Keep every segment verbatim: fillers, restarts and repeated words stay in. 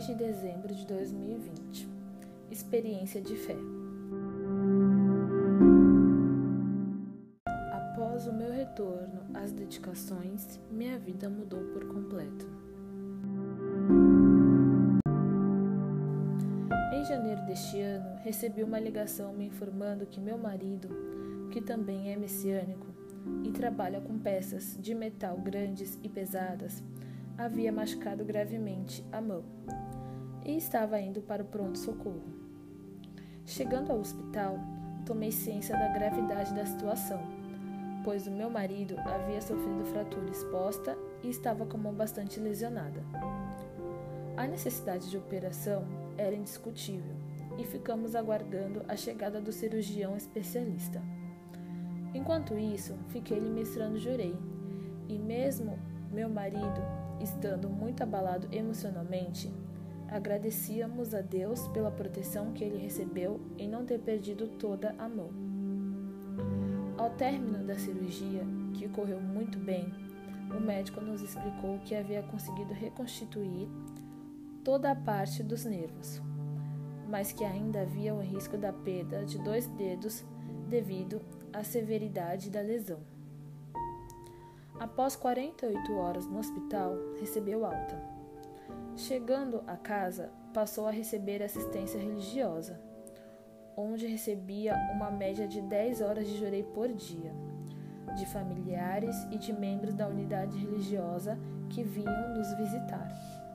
dois de dezembro de dois mil e vinte. Experiência de fé. Após o meu retorno às dedicações, minha vida mudou por completo. Em janeiro deste ano, recebi uma ligação me informando que meu marido, que também é messiânico e trabalha com peças de metal grandes e pesadas, havia machucado gravemente a mão e estava indo para o pronto-socorro. Chegando ao hospital, tomei ciência da gravidade da situação, pois o meu marido havia sofrido fratura exposta e estava com a mão bastante lesionada. A necessidade de operação era indiscutível e ficamos aguardando a chegada do cirurgião especialista. Enquanto isso, fiquei lhe ministrando jurei, e mesmo meu marido estando muito abalado emocionalmente, agradecíamos a Deus pela proteção que ele recebeu em não ter perdido toda a mão. Ao término da cirurgia, que correu muito bem, o médico nos explicou que havia conseguido reconstituir toda a parte dos nervos, mas que ainda havia o risco da perda de dois dedos devido à severidade da lesão. Após quarenta e oito horas no hospital, recebeu alta. Chegando a casa, passou a receber assistência religiosa, onde recebia uma média de dez horas de jurei por dia, de familiares e de membros da unidade religiosa que vinham nos visitar.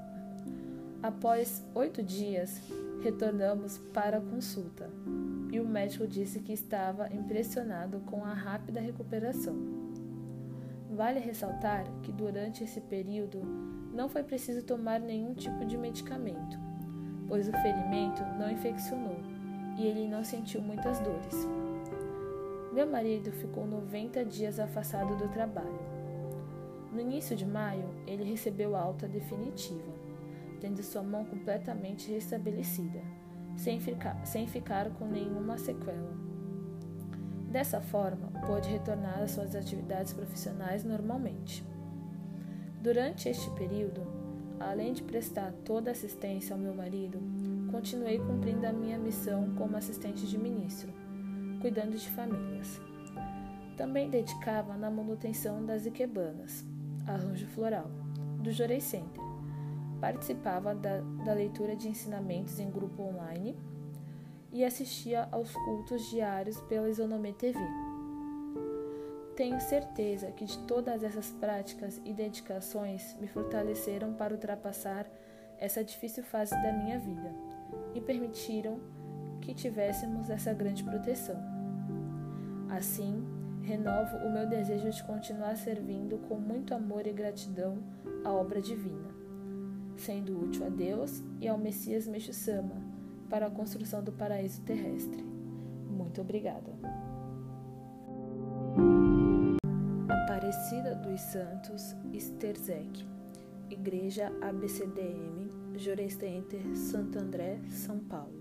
Após oito dias, retornamos para a consulta e o médico disse que estava impressionado com a rápida recuperação. Vale ressaltar que durante esse período não foi preciso tomar nenhum tipo de medicamento, pois o ferimento não infeccionou e ele não sentiu muitas dores. Meu marido ficou noventa dias afastado do trabalho. No início de maio, ele recebeu alta definitiva, tendo sua mão completamente restabelecida, sem ficar, sem ficar com nenhuma sequela. Dessa forma, pôde retornar às suas atividades profissionais normalmente. Durante este período, além de prestar toda a assistência ao meu marido, continuei cumprindo a minha missão como assistente de ministro, cuidando de famílias. Também dedicava na manutenção das ikebanas, arranjo floral, do Jurei Center. Participava da, da leitura de ensinamentos em grupo online e assistia aos cultos diários pela Isonomê T V. Tenho certeza que de todas essas práticas e dedicações me fortaleceram para ultrapassar essa difícil fase da minha vida e permitiram que tivéssemos essa grande proteção. Assim, renovo o meu desejo de continuar servindo com muito amor e gratidão à obra divina, sendo útil a Deus e ao Messias Meixo Sama para a construção do paraíso terrestre. Muito obrigada. Aparecida dos Santos, Esterzec, Igreja A B C D M, Jurei Center, Santo André, São Paulo.